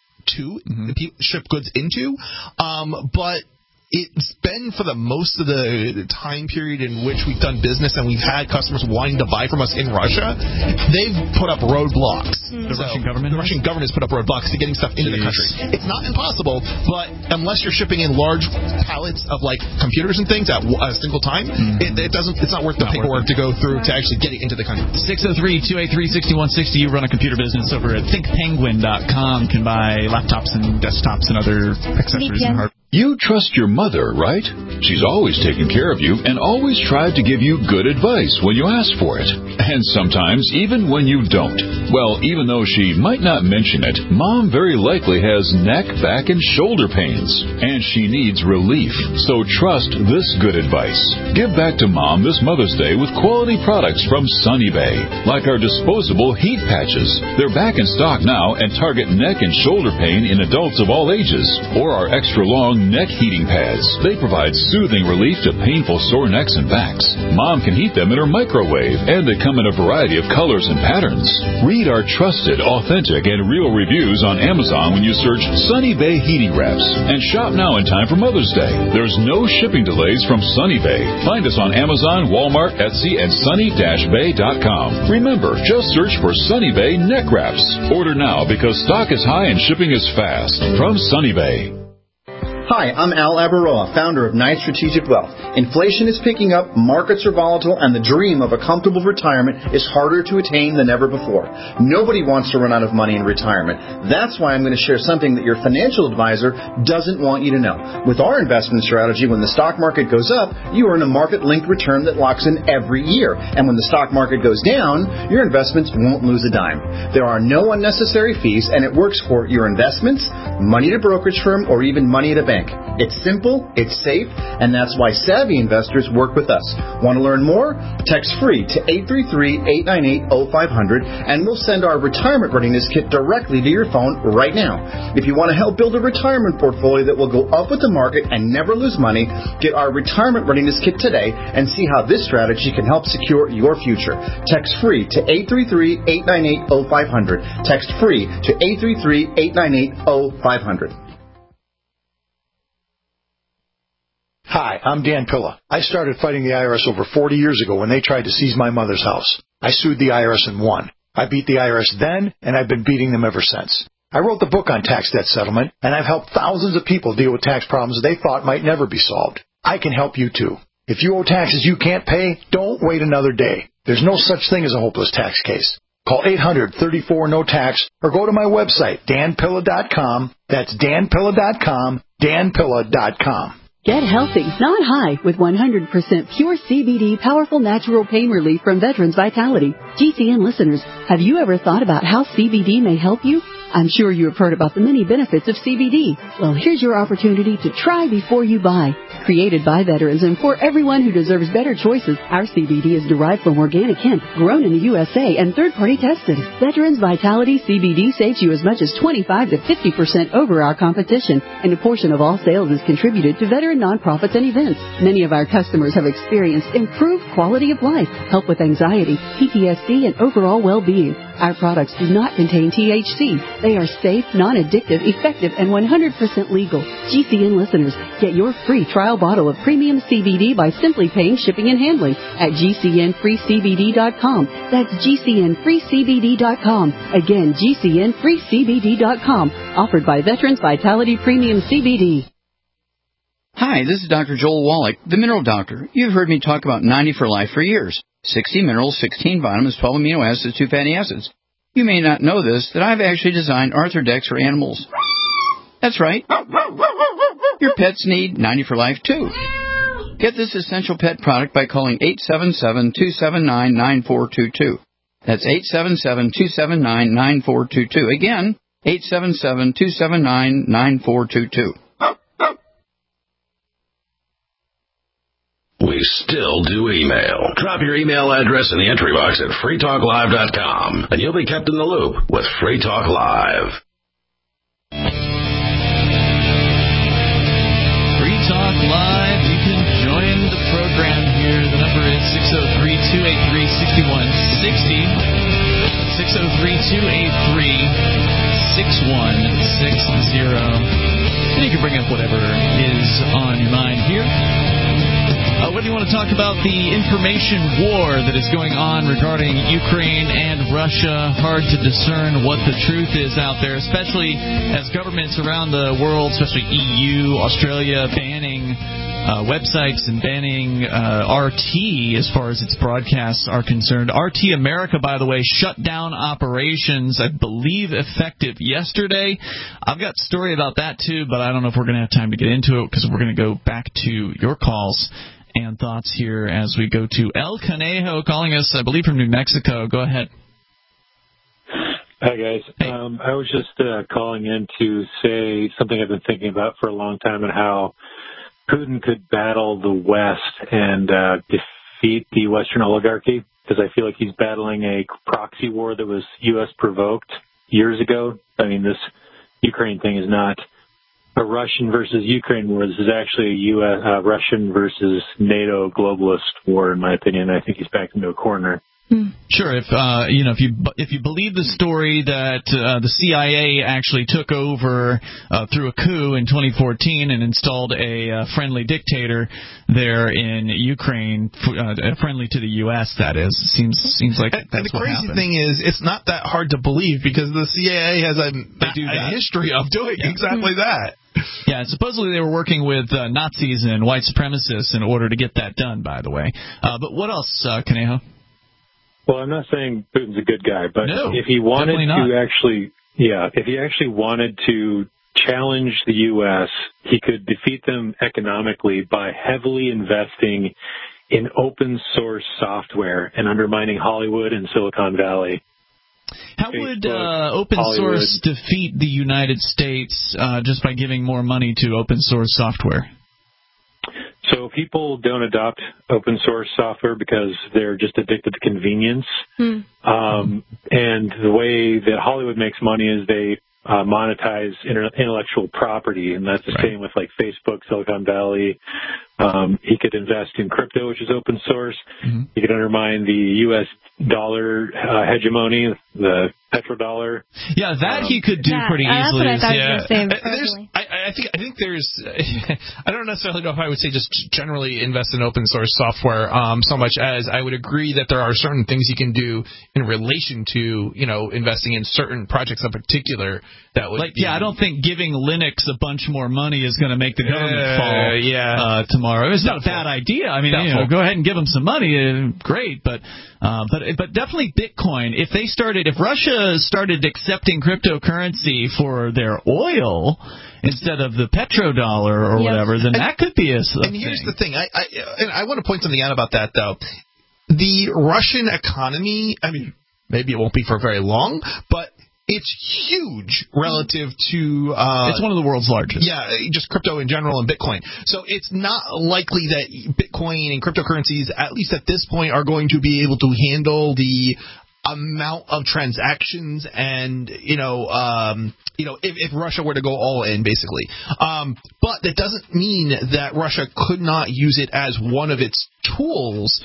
to, mm-hmm. ship goods into, um, but it's been for the most of the time period in which we've done business and we've had customers wanting to buy from us in Russia, they've put up roadblocks. Mm. The so Russian government? The Russian government has put up roadblocks to getting stuff into Jeez. the country. It's not impossible, but unless you're shipping in large pallets of like computers and things at a single time, mm. it, it doesn't. It's not worth the not paperwork worth to go through to actually get it into the country. six oh three, two eight three, six one six zero. You run a computer business over at think penguin dot com. Can buy laptops and desktops and other accessories and hardware. You trust your mother, right? She's always taken care of you and always tried to give you good advice when you ask for it. And sometimes even when you don't. Well, even though she might not mention it, Mom very likely has neck, back, and shoulder pains. And she needs relief. So trust this good advice. Give back to Mom this Mother's Day with quality products from Sunny Bay. Like our disposable heat patches. They're back in stock now and target neck and shoulder pain in adults of all ages. Or our extra long neck heating pads. They provide soothing relief to painful sore necks and backs. Mom can heat them in her microwave, and they come in a variety of colors and patterns. Read our trusted, authentic, and real reviews on Amazon when you search Sunny Bay Heating Wraps. And shop now in time for Mother's Day. There's no shipping delays from Sunny Bay. Find us on Amazon, Walmart, Etsy, and sunny dash bay dot com. Remember, just search for Sunny Bay Neck Wraps. Order now because stock is high and shipping is fast. From Sunny Bay. Hi, I'm Al Abaroa, founder of Knight Strategic Wealth. Inflation is picking up, markets are volatile, and the dream of a comfortable retirement is harder to attain than ever before. Nobody wants to run out of money in retirement. That's why I'm going to share something that your financial advisor doesn't want you to know. With our investment strategy, when the stock market goes up, you earn a market-linked return that locks in every year. And when the stock market goes down, your investments won't lose a dime. There are no unnecessary fees, and it works for your investments, money at a brokerage firm, or even money at a bank. bank. It's simple, it's safe, and that's why savvy investors work with us. Want to learn more? Text free to eight three three, eight nine eight, oh five hundred, and we'll send our retirement readiness kit directly to your phone right now. If you want to help build a retirement portfolio that will go up with the market and never lose money, get our retirement readiness kit today and see how this strategy can help secure your future. Text free to eight three three, eight nine eight, oh five hundred. Text free to eight three three, eight nine eight, oh five hundred. Hi, I'm Dan Pilla. I started fighting the I R S over forty years ago when they tried to seize my mother's house. I sued the I R S and won. I beat the I R S then, and I've been beating them ever since. I wrote the book on tax debt settlement, and I've helped thousands of people deal with tax problems they thought might never be solved. I can help you too. If you owe taxes you can't pay, don't wait another day. There's no such thing as a hopeless tax case. Call eight hundred, thirty-four, no tax or go to my website, dan pilla dot com. That's dan pilla dot com, dan pilla dot com. Get healthy, not high, with one hundred percent pure C B D powerful natural pain relief from Veterans Vitality. G C N listeners, have you ever thought about how C B D may help you? I'm sure you have heard about the many benefits of C B D. Well, here's your opportunity to try before you buy. Created by veterans and for everyone who deserves better choices, our C B D is derived from organic hemp, grown in the U S A, and third-party tested. Veterans Vitality C B D saves you as much as twenty-five to fifty percent over our competition, and a portion of all sales is contributed to veteran nonprofits and events. Many of our customers have experienced improved quality of life, help with anxiety, P T S D, and overall well-being. Our products do not contain T H C. They are safe, non-addictive, effective, and one hundred percent legal. G C N listeners, get your free trial bottle of premium C B D by simply paying shipping and handling at G C N free C B D dot com. That's G C N free C B D dot com. Again, G C N free C B D dot com. Offered by Veterans Vitality Premium C B D. Hi, this is Doctor Joel Wallach, the Mineral Doctor. You've heard me talk about ninety for Life for years. sixty minerals, sixteen vitamins, twelve amino acids, two fatty acids. You may not know this, that I've actually designed Arthrodex for animals. That's right. Your pets need ninety for Life, too. Get this essential pet product by calling eight seven seven, two seven nine, nine four two two. That's eight seven seven, two seven nine, nine four two two. Again, eight seven seven, two seven nine, nine four two two. We still do email. Drop your email address in the entry box at free talk live dot com, and you'll be kept in the loop with Free Talk Live. Free Talk Live. You can join the program here. The number is six oh three, two eight three, six one six oh. six oh three, two eight three, six one six oh. And you can bring up whatever is on your mind here. Uh, what do you want to talk about? The information war that is going on regarding Ukraine and Russia. Hard to discern what the truth is out there, especially as governments around the world, especially E U, Australia, banning uh, websites and banning uh, R T as far as its broadcasts are concerned. R T America, by the way, shut down operations, I believe, effective yesterday. I've got a story about that, too, but I don't know if we're going to have time to get into it because we're going to go back to your calls and thoughts here as we go to El Conejo calling us, I believe, from New Mexico. Go ahead. Hi, guys. Hey. Um, I was just uh, calling in to say something I've been thinking about for a long time and how Putin could battle the West and uh, defeat the Western oligarchy, because I feel like he's battling a proxy war that was U S provoked years ago. I mean, this Ukraine thing is not a Russian versus Ukraine war. This is actually a U S uh, Russian versus NATO globalist war, in my opinion. I think he's backed into a corner. Sure. If uh, you know, if you if you believe the story that uh, the C I A actually took over uh, through a coup in twenty fourteen and installed a uh, friendly dictator there in Ukraine, uh, friendly to the U S, that is, seems seems like and, that's and the what crazy happened. thing is, it's not that hard to believe because the C I A has a, a history of doing yeah. exactly that. Yeah, and supposedly they were working with uh, Nazis and white supremacists in order to get that done, by the way. Uh, but what else, uh, Conejo? Well, I'm not saying Putin's a good guy, but no, if he wanted to not. actually, yeah, if he actually wanted to challenge the U S, he could defeat them economically by heavily investing in open source software and undermining Hollywood and Silicon Valley. How Facebook, would uh, open Hollywood. source defeat the United States uh, just by giving more money to open source software? So people don't adopt open source software because they're just addicted to convenience. Hmm. Um, and the way that Hollywood makes money is they uh, monetize inter- intellectual property, and that's the Right. same with like Facebook, Silicon Valley. Um, he could invest in crypto, which is open source. Mm-hmm. He could undermine the U S dollar uh, hegemony, the petrodollar. Yeah, that Um, he could do That- pretty uh, that's easily. what I thought you were yeah. gonna say, Uh, there's, personally. I, I think I think there's I don't necessarily know if I would say just generally invest in open source software um, so much as I would agree that there are certain things you can do in relation to you know investing in certain projects in particular that would Like, be, yeah, I don't think giving Linux a bunch more money is going to make the government Uh, fall yeah. uh, tomorrow. It's not a Doubtful. bad idea. I mean, you know, Doubtful. go ahead and give them some money. Uh, great, but uh, but but definitely Bitcoin. If they started, if Russia started accepting cryptocurrency for their oil instead of the petrodollar or Yep. whatever, then And- that could be a, a And here's thing. the thing, I, I and I want to point something out about that though. The Russian economy, I mean, maybe it won't be for very long, but it's huge relative to. Uh, It's one of the world's largest. Yeah, just crypto in general and Bitcoin. So it's not likely that Bitcoin and cryptocurrencies, at least at this point, are going to be able to handle the amount of transactions and you know um you know if, if Russia were to go all in basically um but that doesn't mean that Russia could not use it as one of its tools,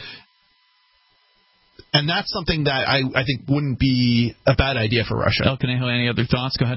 and that's something that I, I think wouldn't be a bad idea for Russia. El Conejo, any other thoughts? Go ahead.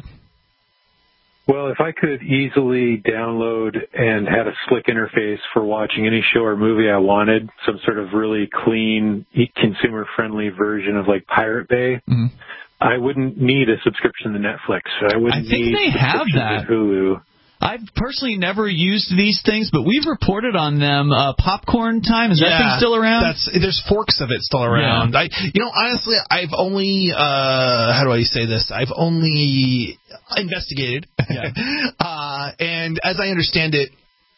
Well, if I could easily download and had a slick interface for watching any show or movie I wanted, some sort of really clean, consumer-friendly version of like Pirate Bay, Mm-hmm. I wouldn't need a subscription to Netflix. I wouldn't I think need they have subscriptions that. to Hulu. I've personally never used these things, but we've reported on them. Uh, Popcorn Time, is that thing still around? That's there's forks of it still around. Yeah. I you know honestly I've only uh how do I say this? I've only investigated. Yeah. uh and as I understand it,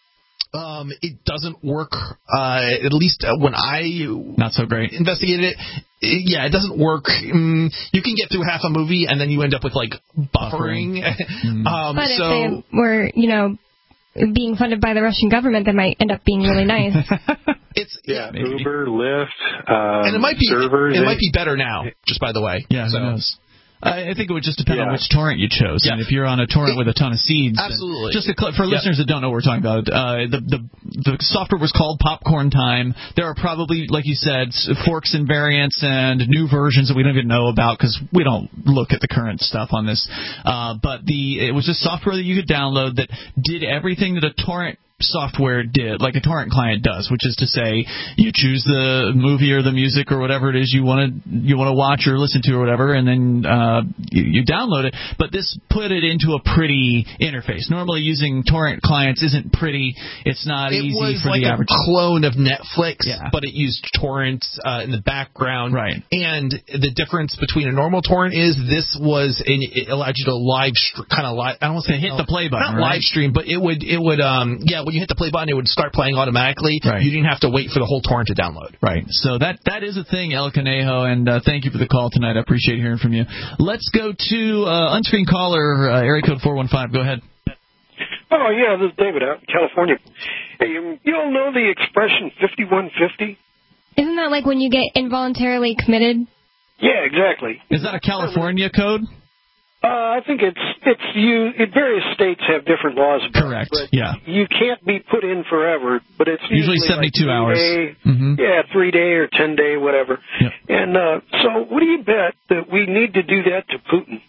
um it doesn't work uh at least when I not so great investigated it. It, yeah, it doesn't work. Mm, you can get through half a movie and then you end up with like buffering. Mm-hmm. um, But so if they were, you know, being funded by the Russian government, that might end up being really nice. it's yeah, maybe. Uber, Lyft, um, and it might be servers. it, it might be better now. Just by the way, Yeah, so. who knows? I I think it would just depend on Yeah. which torrent you chose. Yeah. And if you're on a torrent with a ton of seeds, then- Absolutely. Just to, cl- for Yep. listeners that don't know what we're talking about, uh, the, the the software was called Popcorn Time. There are probably, like you said, s- forks and variants and new versions that we don't even know about because we don't look at the current stuff on this. Uh, but the it was just software that you could download that did everything that a torrent software did, like a torrent client does, which is to say you choose the movie or the music or whatever it is you want to you want to watch or listen to or whatever, and then uh, you, you download it. But this put it into a pretty interface. Normally using torrent clients isn't pretty. It's not It easy was for like the a average. clone of Netflix, Yeah. but it used torrents uh, in the background. Right. And the difference between a normal torrent is this was an, it allowed you to live str- kind of live. I don't want to say hit the play button, Not right? live stream, but it would it would um yeah when you hit the play button it would start playing automatically. Right. You didn't have to wait for the whole torrent to download. Right. So that that is a thing, El Conejo, and uh, thank you for the call tonight. I appreciate hearing from you. Let's go to uh, unscreened caller, uh, area code four one five. Go ahead. Oh, yeah, this is David out in California. Hey, you, you all know the expression fifty-one fifty? Isn't that like when you get involuntarily committed? Yeah, exactly. Is that a California code? Uh, I think it's it's you. It, various states have different laws about Correct. it, but Yeah. you can't be put in forever. But it's Usually usually seventy-two like hours. three Day, Mhm. Yeah, three day or ten day, whatever. Yep. And uh, so, what do you bet that we need to do that to Putin?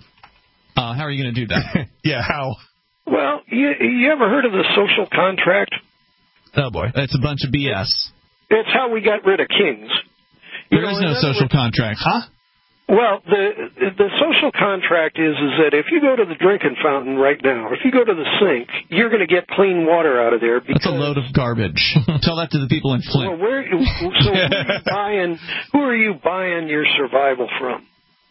Uh, how are you going to do that? Yeah, how? Well, you, you ever heard of the social contract? Oh boy, that's a bunch of B S. It's how we got rid of kings. You There know, is in no other social words- contract. Huh? Well, the the social contract is is that if you go to the drinking fountain right now, if you go to the sink, you're going to get clean water out of there. Because, That's a load of garbage. Tell that to the people in Flint. Well, where so who are you buying? Who are you buying your survival from?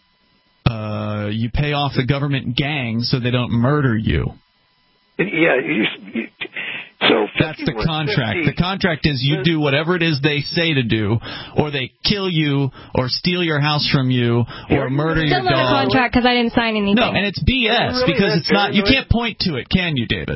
Uh, you pay off the government gang so they don't murder you. Yeah. You, you, so That's the contract. The contract is you do whatever it is they say to do, or they kill you, or steal your house from you, or murder your dog. Still not a contract because I didn't sign anything. No, and it's B S really because it's not. You can't point to it, can you, David?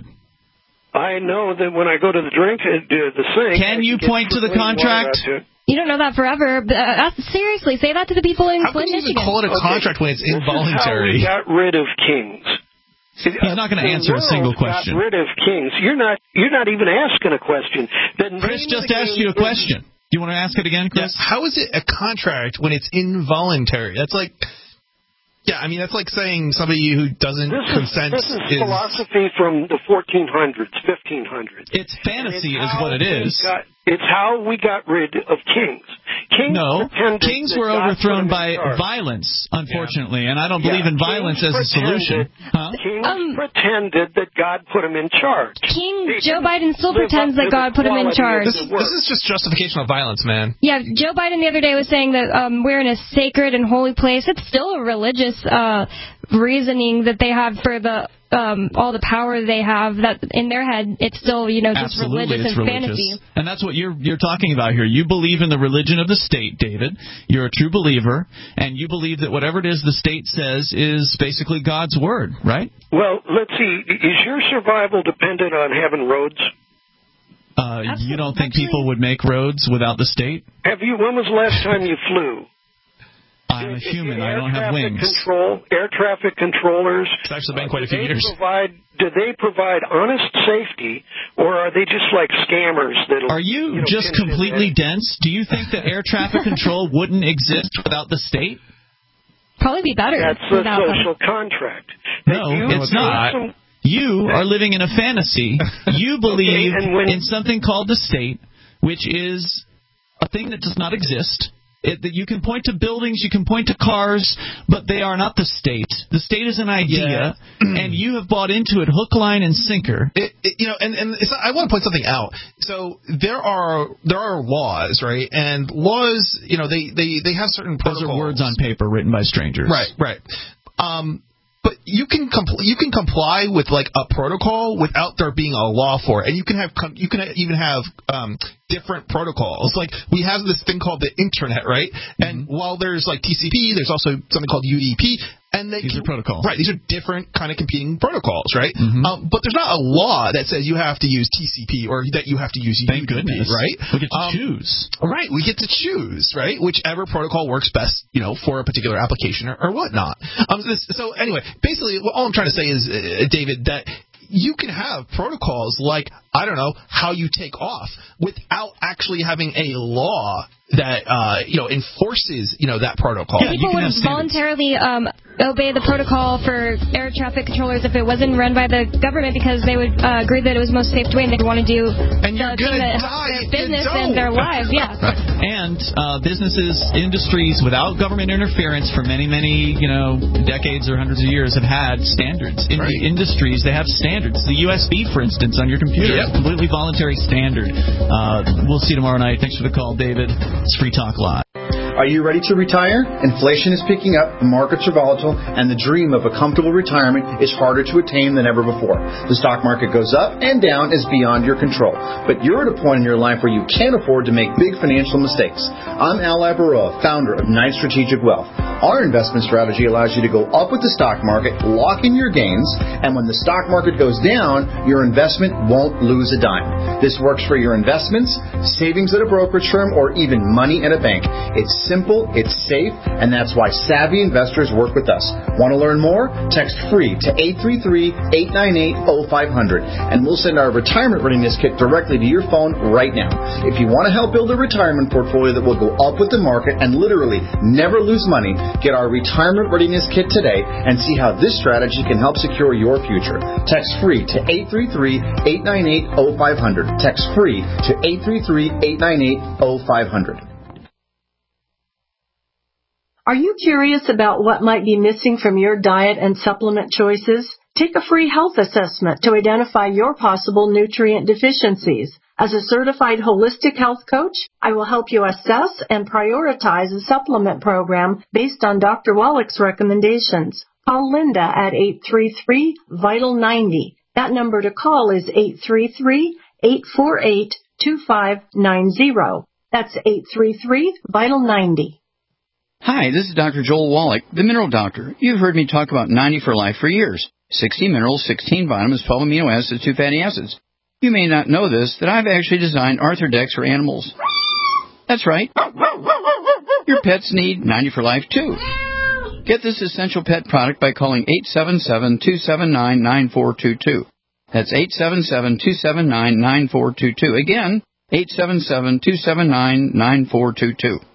I know that when I go to the drink, uh, the sink. Can you point to the contract? You don't know that forever. But, uh, seriously, say that to the people in How Flint, can you even Michigan. call it a Okay. contract when it's involuntary? This is how we got rid of kings. He's not going to answer a single question. Got rid of kings. You're not. You're not even asking a question. The Chris just asked you a question. Do you want to ask it again, Chris? Yeah, how is it a contract when it's involuntary? That's like. Yeah, I mean, that's like saying somebody who doesn't this consent is, this is, is philosophy from the fourteen hundreds, fifteen hundreds. It's fantasy it's is what it is. Got, it's how we got rid of kings. Kings no, kings were overthrown by charge. violence, unfortunately, yeah. and I don't yeah, believe in violence as a solution. Huh? Kings um, pretended that God put them in charge. King they Joe Biden still pretends that God put him in charge. This, this is just justification of violence, man. Yeah, Joe Biden the other day was saying that um, we're in a sacred and holy place. It's still a religious uh, reasoning that they have for the um, all the power they have. That in their head, it's still you know just Absolutely, religious it's and religious. fantasy. And that's what you're you're talking about here. You believe in the religion of the state, David. You're a true believer, and you believe that whatever it is the state says is basically God's word, right? Well, let's see. Is your survival dependent on having roads? Uh, you don't think Actually, people would make roads without the state? Have you? When was the last time you flew? I'm a human. I don't have wings. Control, air traffic controllers. It's actually been quite a few years. Provide, do they provide honest safety, or are they just like scammers? That'll, are you, you know, just completely dense? Do you think that air traffic control wouldn't exist without the state? Probably be better. That's a social them. contract. No, it's not. Some, you are living in a fantasy. You believe okay, when, in something called the state, which is a thing that does not exist. It, that you can point to buildings, you can point to cars, but they are not the state. The state is an idea, yeah. and you have bought into it hook, line, and sinker. It, it, you know, and, and it's, I want to point something out. So there are there are laws, right? And laws, you know, they, they, they have certain protocols. Those are words on paper written by strangers. Right, right. Um, But you can compl- you can comply with like a protocol without there being a law for it, and you can have com- you can even have um, different protocols. Like we have this thing called the internet, right? Mm-hmm. And while there's like T C P, there's also something called U D P. And they these can, are protocols. Right, these are different kind of competing protocols, right? Mm-hmm. Um, but there's not a law that says you have to use T C P or that you have to use Thank U D P, goodness. right? We get to um, choose. Right, we get to choose, right? Whichever protocol works best, you know, for a particular application or, or whatnot. Um, this, so anyway, basically, well, all I'm trying to say is, uh, David, that you can have protocols like, I don't know, how you take off without actually having a law that, uh, you know, enforces, you know, that protocol. Yeah, people would voluntarily um, obey the protocol for air traffic controllers if it wasn't run by the government because they would uh, agree that it was most safe way and they'd want to do and the thing that die their business and their lives. Yeah. And uh, businesses, industries, without government interference for many, many, you know, decades or hundreds of years have had standards. In right. the industries, they have standards. The U S B, for instance, on your computer, yep. is a completely voluntary standard. Uh, we'll see you tomorrow night. Thanks for the call, David. It's Free Talk Live. Are you ready to retire? Inflation is picking up, the markets are volatile, and the dream of a comfortable retirement is harder to attain than ever before. The stock market goes up and down is beyond your control. But you're at a point in your life where you can't afford to make big financial mistakes. I'm Al Abaroa, founder of Knight Strategic Wealth. Our investment strategy allows you to go up with the stock market, lock in your gains, and when the stock market goes down, your investment won't lose a dime. This works for your investments, savings at a brokerage firm, or even money in a bank. It's simple, it's safe, and that's why savvy investors work with us. Want to learn more? Text FREE to eight three three, eight nine eight, oh five hundred, and we'll send our retirement readiness kit directly to your phone right now. If you want to help build a retirement portfolio that will go up with the market and literally never lose money, get our retirement readiness kit today and see how this strategy can help secure your future. Text FREE to eight three three, eight nine eight, oh five hundred. Text FREE to eight three three, eight nine eight, oh five hundred. Are you curious about what might be missing from your diet and supplement choices? Take a free health assessment to identify your possible nutrient deficiencies. As a certified holistic health coach, I will help you assess and prioritize a supplement program based on Doctor Wallach's recommendations. Call Linda at eight three three, vital ninety. That number to call is eight three three, eight four eight, two five nine zero. That's eight three three, vital ninety. Hi, this is Doctor Joel Wallach, the Mineral Doctor. You've heard me talk about ninety for Life for years. sixty minerals, sixteen vitamins, twelve amino acids, two fatty acids. You may not know this, that I've actually designed Arthrodex for animals. That's right. Your pets need ninety for Life, too. Get this essential pet product by calling eight seven seven, two seven nine, nine four two two. That's eight seven seven, two seven nine, nine four two two. Again, eight seven seven, two seven nine, nine four two two.